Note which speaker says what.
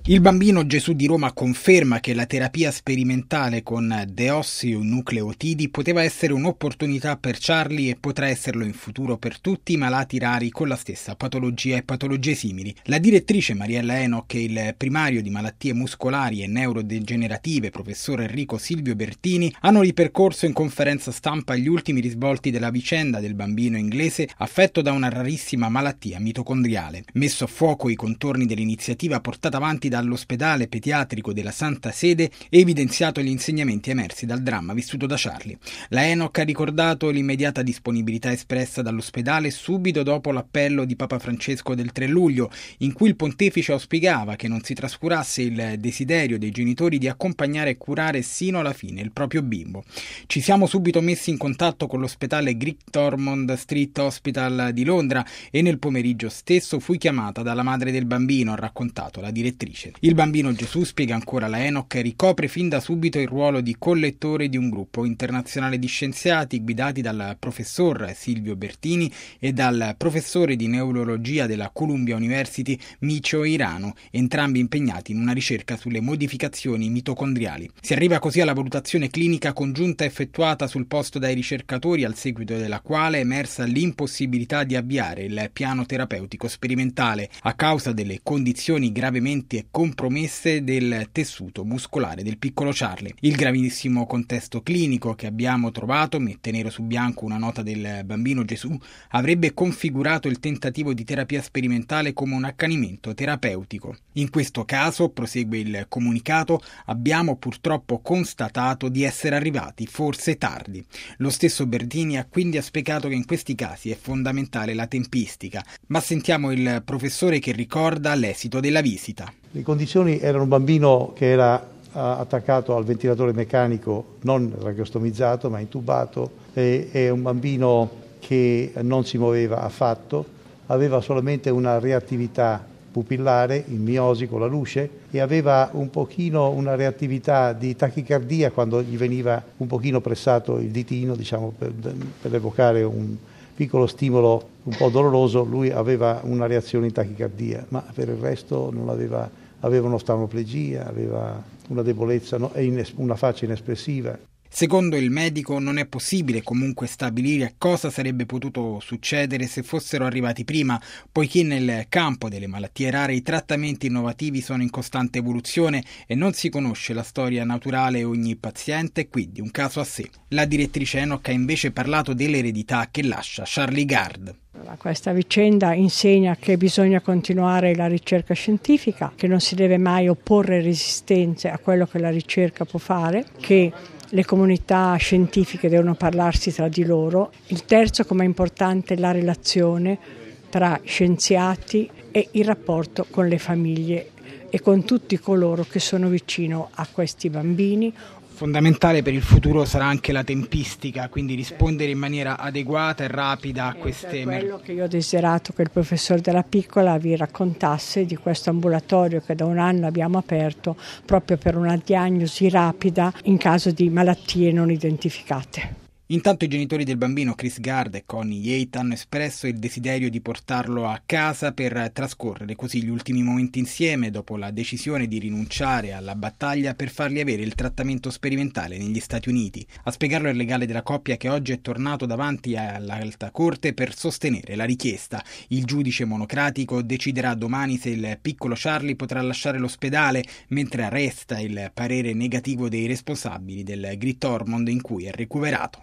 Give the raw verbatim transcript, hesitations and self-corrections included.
Speaker 1: Il Bambino Gesù di Roma conferma che la terapia sperimentale con deossinucleotidi poteva essere un'opportunità per Charlie e potrà esserlo in futuro per tutti i malati rari con la stessa patologia e patologie simili. La direttrice Mariella Enoch e il primario di malattie muscolari e neurodegenerative, professor Enrico Silvio Bertini, hanno ripercorso in conferenza stampa gli ultimi risvolti della vicenda del bambino inglese affetto da una rarissima malattia mitocondriale. Messo a fuoco i contorni dell'iniziativa portata avanti dall'ospedale pediatrico della Santa Sede e evidenziato gli insegnamenti emersi dal dramma vissuto da Charlie. La Enoch ha ricordato l'immediata disponibilità espressa dall'ospedale subito dopo l'appello di Papa Francesco del tre luglio, in cui il pontefice auspicava che non si trascurasse il desiderio dei genitori di accompagnare e curare sino alla fine il proprio bimbo. Ci siamo subito messi in contatto con l'ospedale Great Ormond Street Hospital di Londra e nel pomeriggio stesso fui chiamata dalla madre del bambino, ha raccontato la direttrice. Il Bambino Gesù, spiega ancora la Enoch, ricopre fin da subito il ruolo di collettore di un gruppo internazionale di scienziati guidati dal professor Silvio Bertini e dal professore di neurologia della Columbia University Michio Hirano, entrambi impegnati in una ricerca sulle modificazioni mitocondriali. Si arriva così alla valutazione clinica congiunta effettuata sul posto dai ricercatori, al seguito della quale è emersa l'impossibilità di avviare il piano terapeutico sperimentale a causa delle condizioni gravemente compromesse del tessuto muscolare del piccolo Charlie. Il gravissimo contesto clinico che abbiamo trovato, mette nero su bianco una nota del Bambino Gesù, avrebbe configurato il tentativo di terapia sperimentale come un accanimento terapeutico. In questo caso, prosegue il comunicato, abbiamo purtroppo constatato di essere arrivati forse tardi. Lo stesso Bertini ha quindi spiegato che in questi casi è fondamentale la tempistica, ma sentiamo il professore che ricorda l'esito della visita.
Speaker 2: Le condizioni erano un bambino che era uh, attaccato al ventilatore meccanico, non tracheostomizzato ma intubato, e, e un bambino che non si muoveva affatto, aveva solamente una reattività pupillare in miosi con la luce e aveva un pochino una reattività di tachicardia quando gli veniva un pochino pressato il ditino, diciamo, per, per evocare un piccolo stimolo un po' doloroso. Lui aveva una reazione in tachicardia, ma per il resto non aveva, aveva un'oftalmoplegia, aveva una debolezza e una faccia inespressiva.
Speaker 1: Secondo il medico non è possibile comunque stabilire cosa sarebbe potuto succedere se fossero arrivati prima, poiché nel campo delle malattie rare i trattamenti innovativi sono in costante evoluzione e non si conosce la storia naturale di ogni paziente, quindi un caso a sé. La direttrice Enoch ha invece parlato dell'eredità che lascia Charlie Gard.
Speaker 3: Questa vicenda insegna che bisogna continuare la ricerca scientifica, che non si deve mai opporre resistenze a quello che la ricerca può fare, che le comunità scientifiche devono parlarsi tra di loro. Il terzo, come è importante, la relazione tra scienziati e il rapporto con le famiglie e con tutti coloro che sono vicino a questi bambini.
Speaker 1: Fondamentale per il futuro sarà anche la tempistica, quindi rispondere in maniera adeguata e rapida a queste
Speaker 3: emergenze. È quello che io ho desiderato che il professor Della Piccola vi raccontasse di questo ambulatorio che da un anno abbiamo aperto proprio per una diagnosi rapida in caso di malattie non identificate.
Speaker 1: Intanto i genitori del bambino, Chris Gard e Connie Yates, hanno espresso il desiderio di portarlo a casa per trascorrere così gli ultimi momenti insieme dopo la decisione di rinunciare alla battaglia per fargli avere il trattamento sperimentale negli Stati Uniti. A spiegarlo è il legale della coppia che oggi è tornato davanti all'Alta Corte per sostenere la richiesta. Il giudice monocratico deciderà domani se il piccolo Charlie potrà lasciare l'ospedale, mentre resta il parere negativo dei responsabili del Great Ormond in cui è ricoverato.